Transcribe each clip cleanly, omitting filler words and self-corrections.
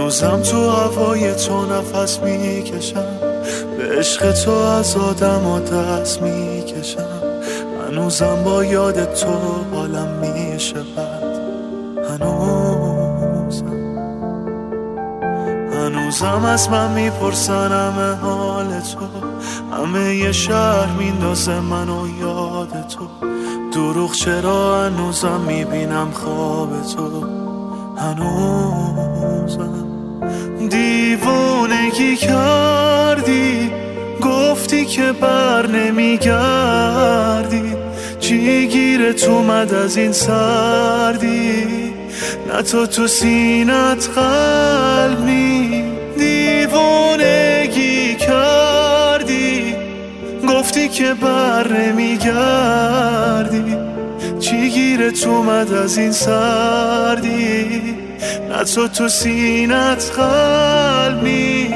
هنوزم تو هوای تو نفس میکشم، به عشق تو از آدم دست میکشم. هنوزم با یاد تو حالم میشه بد، هنوزم از من میپرسن همه حال تو، همه یه شهر میندازه منو یاد تو. دروغ چرا هنوزم میبینم خواب تو، هنوزم دیوانگی کردی، گفتی که بر نمیگردی. چی گیرت اومد از این سردی؟ نه تو سینت قلب نی. دیوانگی کردی، گفتی که بر نمیگردی. چی گیرت اومد از این سردی؟ نه تو سینت قلب نی.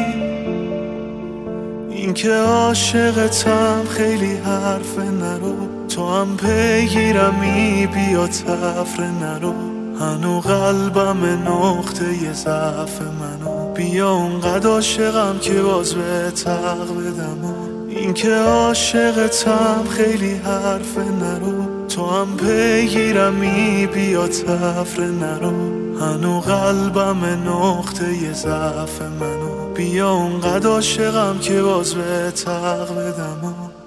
این که عاشقتم خیلی حرف نرو، تو هم پیگیرمی بیا تفره نرو. هنو قلبم نقطه ضعف منو، بیا اونقدر عاشقم که باز به تق بدم. این که عاشقتم خیلی حرف نرو، تو هم پیگیرمی بیا تفره نرو. هنو قلبم نقطه ضعف منو، بیا اونقدر عاشقم که باز به تق بدم.